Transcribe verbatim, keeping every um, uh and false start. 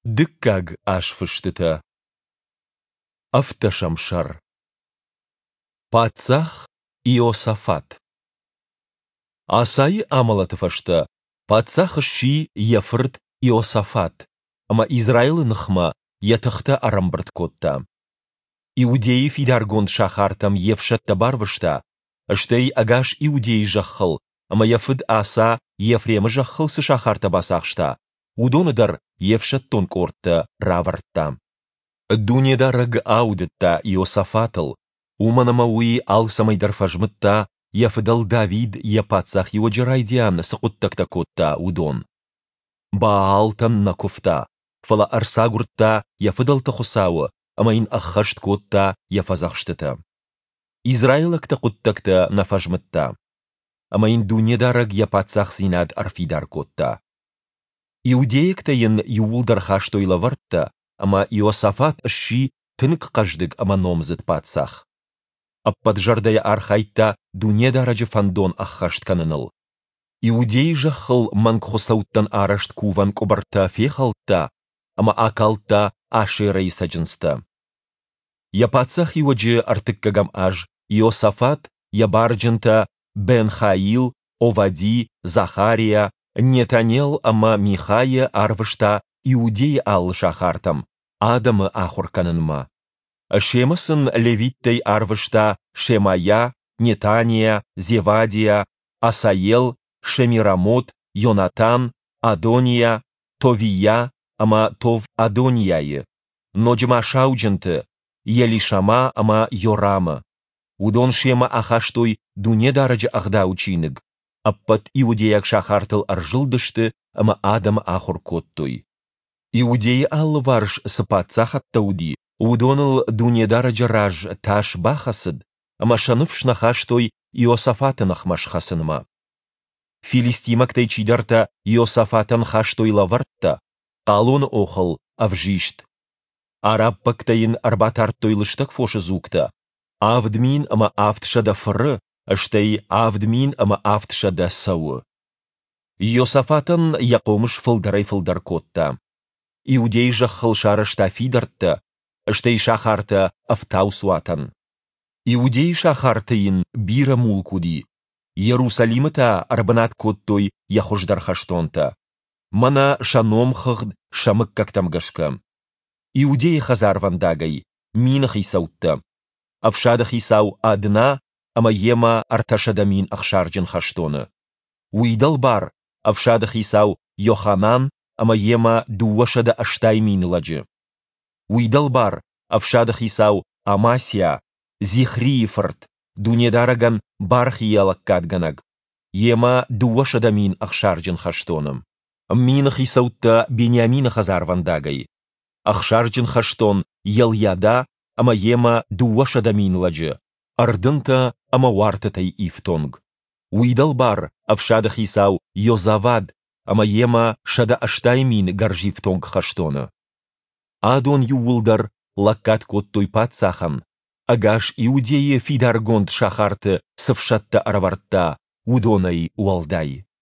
Дыккаг аш фыштыта. Автошамшар. Пацах Иосафат. Асайы амалаты фашта. Пацах ши яфырт Иосафат. Ама Израилы нахма ятахта арамбрт котта. Иудеи фидаргон шахартам евшатта барвышта. Аштей агаш иудеи жаххыл. Ама яфыд аса ефремы жаххылсы шахарта басахшта. Удоныдар евшаттон кортта равартта. Дунедараг аудытта Иосафатыл. Уманама уи алсамайдар фажмытта. Яфыдал Давид япацах его джерайдиан сақуттакта котта удон. Баалтан накуфта. Фала арсагуртта яфыдал тахусауы. Амаин ахашт котта яфазахштыта. Израилакта куттакта нафажмытта. Амаин дунедараг япацах синад арфидар котта. Иудеяктайын юулдар хаштойла вартта. Ама Иосафат ши тынк каждык ама номзыт пацах. Аппаджардая архайта дунедараджы фандон ахашт каныныл. Иудей жахыл мангхосауттан арашт куван кобарта фехалта, ама акалта ашерай саджынста. Япацах юаджы артыккагам аж Иосафат, ябарджынта Бен Хаил, Овади, Захария, Нетанел ама Михая арвышта Иудей ал шахартам, Адамы ахур канынма. Шемасын левиттай арвышта Шемая, Нетания, Зевадия, Асаел, Шемирамот, Йонатан, Адония, Товия, ама Тов Адонияе. Ноджма шауджынты, Елишама ама Йорама. Удон шема ахаштой дунедараджы ахда учинык. Аппат иудеяк шахартыл аржылдышты, ама Адам ахур коттой. Иудеи аллы варш сыпатсах аттауди. Удоныл дунедараджы раж таш бахасыд, ама шаныф шнахаштой Иосафатын ахмаш хасынма. Филистимактай чидарта Иосафатын хаштой лавартта, қалон охыл авжишт. Арабпактайын арбатарттойлыштак фошы зукта. Авдмин ама автшада фыры, аштай авдмин ама автшада сауы. Иосафатын яқомыш фылдарай-фылдар котта. Иудей жахыл шарышта фидартта, аштай шахарта автаусуатан. Иудей шахартайын бира мулкуди. Иерусалимыта арбанат коттой яхождар хаштонта. Мана шаном хыгд шамык кактамгашка. Иудей хазарвандагай, мин хисаутта. Авшада хисау адна, ама ема арташадамин ахшарджин хаштоны. Уидал бар, авшада хисау Йоханан, ама ема дуашада аштаймин ладжи. Уидал бар, авшада хисау Амасия, Зихриифарт, дунедараган бархиялак кадганаг. Ема дуашадамин ахшарджин хаштоным. Мин хисаутта Бениамин хазарвандагай. Ахшарджин хаштон Еляда, ама ема дуашадамин ладжи. Ардынта ама вартатай ифтонг. Уидал бар, авшада хисау Йозавад, ама ема шада аштаймин гаржифтонг хаштоны. Адон юулдар лаккат коттой пацахан. Агаш иудеи фидаргонд шахарты сывшатта аравартта удонай уалдай.